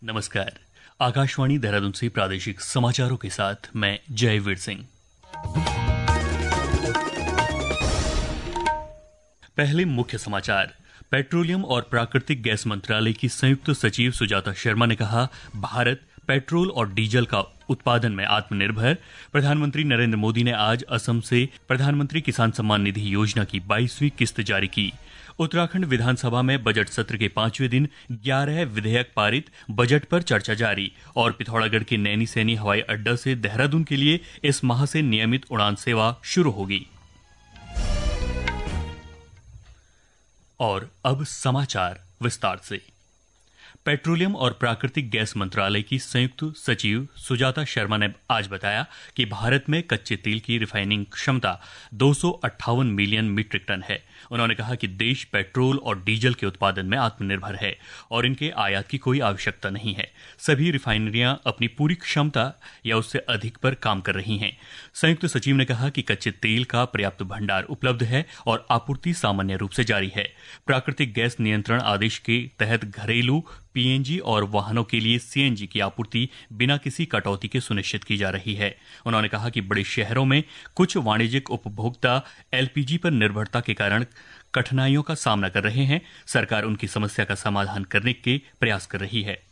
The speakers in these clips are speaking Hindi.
नमस्कार। आकाशवाणी देहरादून से प्रादेशिक समाचारों के साथ मैं जयवीर सिंह। पहले मुख्य समाचार। पेट्रोलियम और प्राकृतिक गैस मंत्रालय की संयुक्त सचिव सुजाता शर्मा ने कहा, भारत पेट्रोल और डीजल का उत्पादन में आत्मनिर्भर। प्रधानमंत्री नरेंद्र मोदी ने आज असम से प्रधानमंत्री किसान सम्मान निधि योजना की 22वीं किस्त जारी की। उत्तराखंड विधानसभा में बजट सत्र के 5वें दिन 11 विधेयक पारित। बजट पर चर्चा जारी। और पिथौरागढ़ के नैनी सैनी हवाई अड्डा से देहरादून के लिए इस माह से नियमित उड़ान सेवा शुरू होगी। और अब समाचार विस्तार से। पेट्रोलियम और प्राकृतिक गैस मंत्रालय की संयुक्त सचिव सुजाता शर्मा ने आज बताया कि भारत में कच्चे तेल की रिफाइनिंग क्षमता 258 मिलियन मीट्रिक टन है। उन्होंने कहा कि देश पेट्रोल और डीजल के उत्पादन में आत्मनिर्भर है और इनके आयात की कोई आवश्यकता नहीं है। सभी रिफाइनरियां अपनी पूरी क्षमता या उससे अधिक पर काम कर रही हैं। संयुक्त सचिव ने कहा कि कच्चे तेल का पर्याप्त भंडार उपलब्ध है और आपूर्ति सामान्य रूप से जारी है। प्राकृतिक गैस नियंत्रण आदेश के तहत घरेलू पीएनजी और वाहनों के लिए सीएनजी की आपूर्ति बिना किसी कटौती के सुनिश्चित की जा रही है। उन्होंने कहा कि बड़े शहरों में कुछ वाणिज्यिक उपभोक्ता एलपीजी पर निर्भरता के कारण कठिनाइयों का सामना कर रहे हैं। सरकार उनकी समस्या का समाधान करने के प्रयास कर रही है।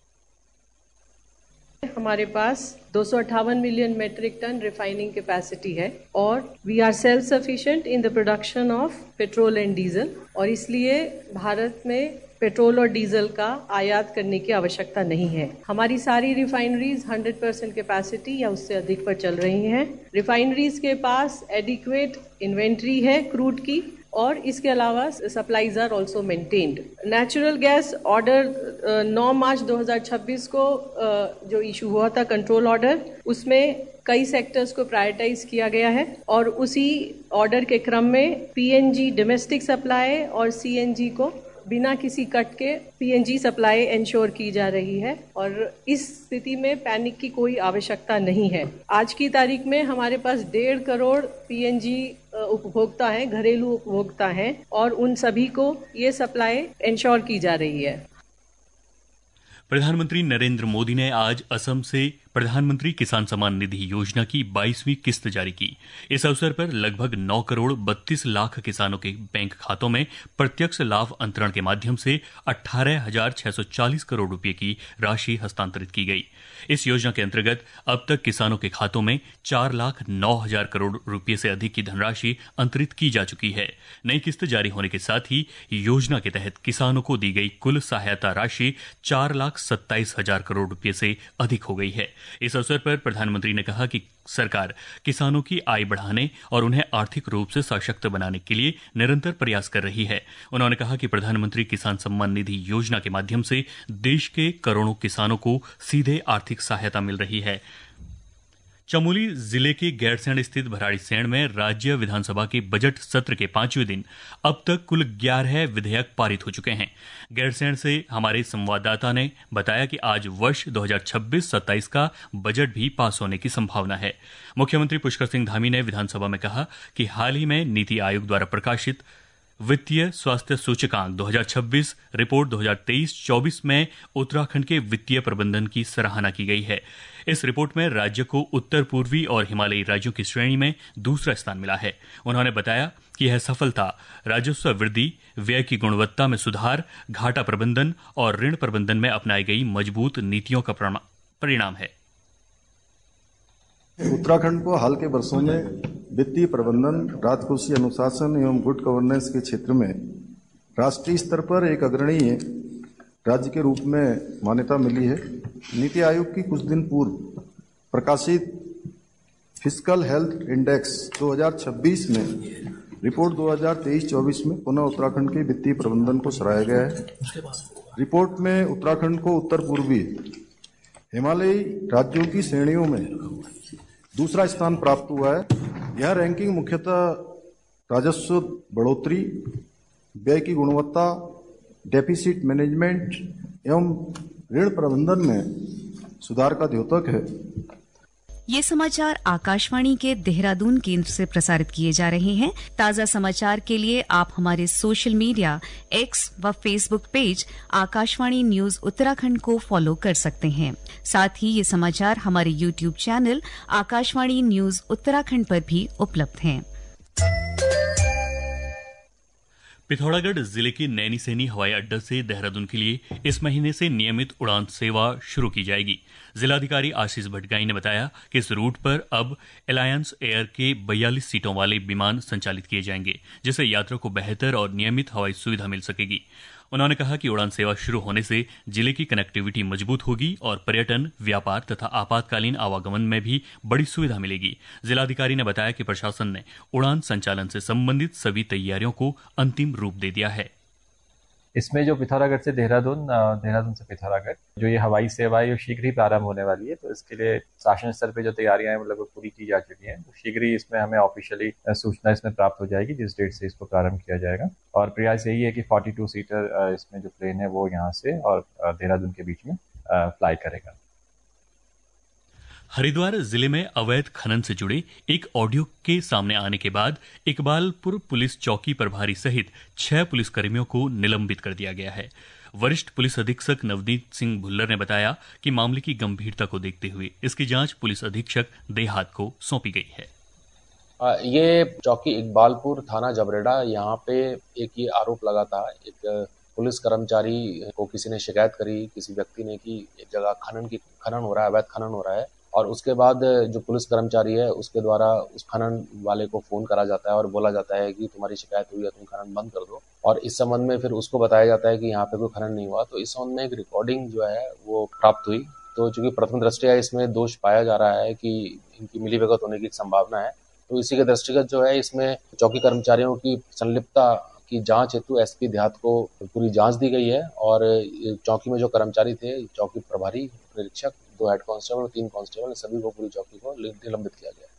हमारे पास 258 million metric ton refining capacity है और we are self sufficient in the production of petrol and diesel, और इसलिए भारत में पेट्रोल और डीजल का आयात करने की आवश्यकता नहीं है। हमारी सारी रिफाइनरीज 100% कैपेसिटी या उससे अधिक पर चल रही हैं। रिफाइनरीज के पास एडिक्वेट इन्वेंट्री है क्रूड की, और इसके अलावा supplies are also maintained. Natural gas order 9 March 2026 को जो इशू हुआ था कंट्रोल ऑर्डर, उसमें कई सेक्टर्स को प्रायोरिटाइज किया गया है और उसी ऑर्डर के क्रम में पीएनजी डोमेस्टिक सप्लाई और सीएनजी को बिना किसी कट के पीएनजी सप्लाई इंश्योर की जा रही है और इस स्थिति में पैनिक की कोई आवश्यकता नहीं है। आज की तारीख में हमारे पास 1.5 करोड़ पीएनजी उपभोक्ता हैं, घरेलू उपभोक्ता हैं, और उन सभी को ये सप्लाई इंश्योर की जा रही है। प्रधानमंत्री नरेंद्र मोदी ने आज असम से प्रधानमंत्री किसान सम्मान निधि योजना की 22वीं किस्त जारी की। इस अवसर पर लगभग 9 करोड़ 32 लाख किसानों के बैंक खातों में प्रत्यक्ष लाभ अंतरण के माध्यम से 18,640 करोड़ रुपए की राशि हस्तांतरित की गई। इस योजना के अंतर्गत अब तक किसानों के खातों में 4,09,000 करोड़ रुपए से अधिक की धनराशि अंतरित की जा चुकी है। नई किस्त जारी होने के साथ ही योजना के तहत किसानों को दी गई कुल सहायता राशि 4,27,000 करोड़ रुपए से अधिक हो गई है। इस अवसर पर प्रधानमंत्री ने कहा कि सरकार किसानों की आय बढ़ाने और उन्हें आर्थिक रूप से सशक्त बनाने के लिए निरंतर प्रयास कर रही है। उन्होंने कहा कि प्रधानमंत्री किसान सम्मान निधि योजना के माध्यम से देश के करोड़ों किसानों को सीधे आर्थिक सहायता मिल रही है। चमोली जिले के गैरसैंण स्थित भराड़ीसैंण में राज्य विधानसभा के बजट सत्र के 5वें दिन अब तक कुल 11 विधेयक पारित हो चुके हैं। गैरसैंण से हमारे संवाददाता ने बताया कि आज वर्ष 2026-27 का बजट भी पास होने की संभावना है। मुख्यमंत्री पुष्कर सिंह धामी ने विधानसभा में कहा कि हाल ही में नीति आयोग द्वारा प्रकाशित वित्तीय स्वास्थ्य सूचकांक 2026 रिपोर्ट 2023-24 में उत्तराखंड के वित्तीय प्रबंधन की सराहना की गई है। इस रिपोर्ट में राज्य को उत्तर पूर्वी और हिमालयी राज्यों की श्रेणी में दूसरा स्थान मिला है। उन्होंने बताया कि यह सफलता राजस्व वृद्धि, व्यय की गुणवत्ता में सुधार, घाटा प्रबंधन और ऋण प्रबंधन में अपनाई गई मजबूत नीतियों का परिणाम है। उत्तराखंड को हाल के वर्षों में वित्तीय प्रबंधन, राजकोषीय अनुशासन एवं गुड गवर्नेंस के क्षेत्र में राष्ट्रीय स्तर पर एक अग्रणीय राज्य के रूप में मान्यता मिली है। नीति आयोग की कुछ दिन पूर्व प्रकाशित फिस्कल हेल्थ इंडेक्स 2026 में रिपोर्ट 2023-24 में पुनः उत्तराखंड के वित्तीय प्रबंधन को सराहा गया है। रिपोर्ट में उत्तराखंड को उत्तर पूर्वी हिमालयी राज्यों की श्रेणियों में दूसरा स्थान प्राप्त हुआ है। यह रैंकिंग मुख्यतः राजस्व बढ़ोतरी, व्यय की गुणवत्ता, डेफिसिट मैनेजमेंट एवं ऋण प्रबंधन में सुधार का द्योतक है। ये समाचार आकाशवाणी के देहरादून केंद्र से प्रसारित किए जा रहे हैं। ताजा समाचार के लिए आप हमारे सोशल मीडिया एक्स व Facebook page Akashvani news Uttarakhand को फॉलो कर सकते हैं। साथ ही ये समाचार हमारे YouTube channel Akashvani news Uttarakhand पर भी उपलब्ध हैं। पिथौरागढ़ जिले के नैनीसैनी हवाई अड्डा से देहरादून के लिए इस महीने से नियमित उड़ान सेवा शुरू की जाएगी। जिलाधिकारी आशीष भटगाई ने बताया कि इस रूट पर अब अलायंस एयर के 42 सीटों वाले विमान संचालित किए जाएंगे, जिससे यात्रा को बेहतर और नियमित हवाई सुविधा मिल सकेगी। उन्होंने कहा कि उड़ान सेवा शुरू होने से जिले की कनेक्टिविटी मजबूत होगी और पर्यटन, व्यापार तथा आपातकालीन आवागमन में भी बड़ी सुविधा मिलेगी। जिलाधिकारी ने बताया कि प्रशासन ने उड़ान संचालन से संबंधित सभी तैयारियों को अंतिम रूप दे दिया है। इसमें जो पिथौरागढ़ से देहरादून, देहरादून से पिथौरागढ़ जो ये हवाई सेवा है, शीघ्र ही प्रारंभ होने वाली है। तो इसके लिए शासन स्तर पे जो तैयारियां हैं लगभग पूरी की जा चुकी हैं। तो शीघ्र ही इसमें हमें ऑफिशियली सूचना इसमें प्राप्त हो जाएगी जिस डेट से इसको प्रारंभ किया जाएगा। और प्रयास यही है कि 42 सीटर इसमें जो प्लेन है वो यहाँ से और देहरादून के बीच में फ्लाई करेगा। हरिद्वार जिले में अवैध खनन से जुड़े एक ऑडियो के सामने आने के बाद इकबालपुर पुलिस चौकी प्रभारी सहित 6 पुलिसकर्मियों को निलंबित कर दिया गया है। वरिष्ठ पुलिस अधीक्षक नवनीत सिंह भुल्लर ने बताया कि मामले की गंभीरता को देखते हुए इसकी जांच पुलिस अधीक्षक देहात को सौंपी गई है। ये चौकी इकबालपुर, थाना जबरेड़ा, यहाँ पे एक ये आरोप लगा था। एक पुलिस कर्मचारी को किसी ने शिकायत करी, किसी व्यक्ति ने, कि एक जगह खनन हो रहा है, अवैध खनन हो रहा है। और उसके बाद जो पुलिस कर्मचारी है उसके द्वारा उस खनन वाले को फोन करा जाता है और बोला जाता है कि तुम्हारी शिकायत हुई है, तुम खनन बंद कर दो। और इस संबंध में फिर उसको बताया जाता है कि यहाँ पे कोई खनन नहीं हुआ। तो इस संबंध में एक रिकॉर्डिंग जो है वो प्राप्त हुई। तो चूंकि प्रथम दृष्टया इसमें दोष पाया जा रहा है कि इनकी मिलीभगत होने की संभावना है, तो इसी के दृष्टिगत जो है इसमें चौकी कर्मचारियों की संलिप्तता की जांच हेतु एसपी देहात को पूरी जांच दी गई है। और चौकी में जो कर्मचारी थे, चौकी प्रभारी, निरीक्षक, 2 हेड कांस्टेबल, 3 कांस्टेबल, सभी को पूरी चौकी को निलंबित किया गया।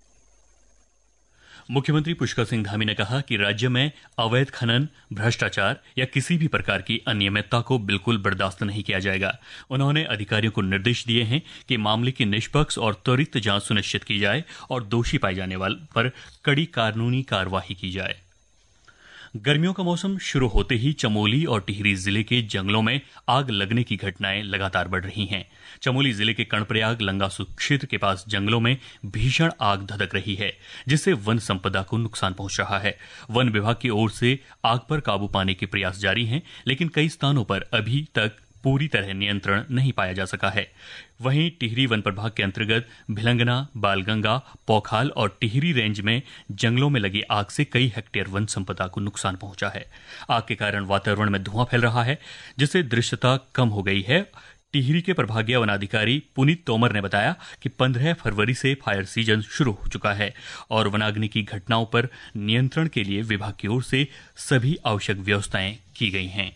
मुख्यमंत्री पुष्कर सिंह धामी ने कहा कि राज्य में अवैध खनन, भ्रष्टाचार या किसी भी प्रकार की अनियमितता को बिल्कुल बर्दाश्त नहीं किया जाएगा। उन्होंने अधिकारियों को निर्देश दिए हैं कि मामले की निष्पक्ष और त्वरित जांच सुनिश्चित की जाए और दोषी पाए जाने वाले पर कड़ी कानूनी कार्यवाही की जाए। गर्मियों का मौसम शुरू होते ही चमोली और टिहरी जिले के जंगलों में आग लगने की घटनाएं लगातार बढ़ रही हैं। चमोली जिले के कर्णप्रयाग लंगासू क्षेत्र के पास जंगलों में भीषण आग धधक रही है, जिससे वन संपदा को नुकसान पहुंच रहा है। वन विभाग की ओर से आग पर काबू पाने के प्रयास जारी हैं, लेकिन कई स्थानों पर अभी तक पूरी तरह नियंत्रण नहीं पाया जा सका है। वहीं टिहरी वन प्रभाग के अंतर्गत भिलंगना, बालगंगा, पौखाल और टिहरी रेंज में जंगलों में लगी आग से कई हेक्टेयर वन संपदा को नुकसान पहुंचा है। आग के कारण वातावरण में धुआं फैल रहा है, जिससे दृश्यता कम हो गई है। टिहरी के प्रभागीय वनाधिकारी पुनीत तोमर ने बताया कि 15 फरवरी से फायर सीजन शुरू हो चुका है और वनाग्नि की घटनाओं पर नियंत्रण के लिए विभाग की ओर से सभी आवश्यक व्यवस्थाएं की गई हैं।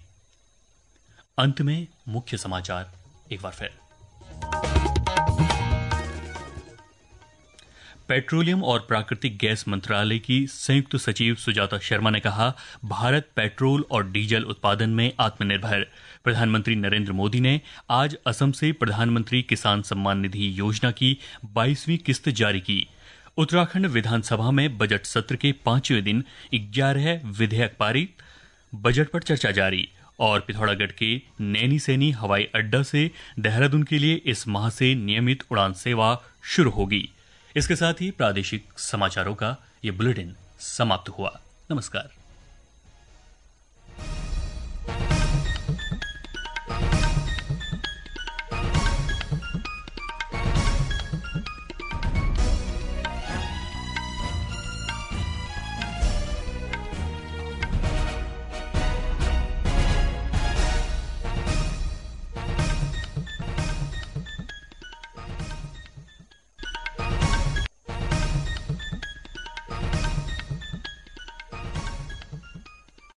अंत में मुख्य समाचार एक बार फिर। पेट्रोलियम और प्राकृतिक गैस मंत्रालय की संयुक्त सचिव सुजाता शर्मा ने कहा, भारत पेट्रोल और डीजल उत्पादन में आत्मनिर्भर। प्रधानमंत्री नरेंद्र मोदी ने आज असम से प्रधानमंत्री किसान सम्मान निधि योजना की 22वीं किस्त जारी की। उत्तराखंड विधानसभा में बजट सत्र के 5वें दिन 11 विधेयक पारित। बजट पर चर्चा जारी। और पिथौरागढ़ के नैनीसैनी हवाई अड्डा से देहरादून के लिए इस माह से नियमित उड़ान सेवा शुरू होगी। इसके साथ ही प्रादेशिक समाचारों का ये बुलेटिन समाप्त हुआ। नमस्कार।